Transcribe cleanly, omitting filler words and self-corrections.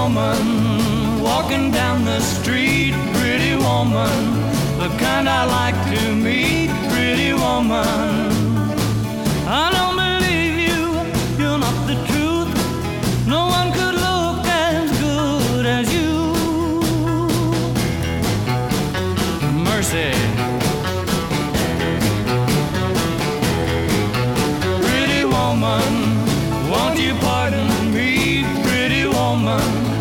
woman, walking down the street, pretty woman, the kind I like to meet, pretty woman. I don't believe you, you're not the truth. No one could look as good as you. Mercy. Pretty woman, won't you pardon me, pretty woman?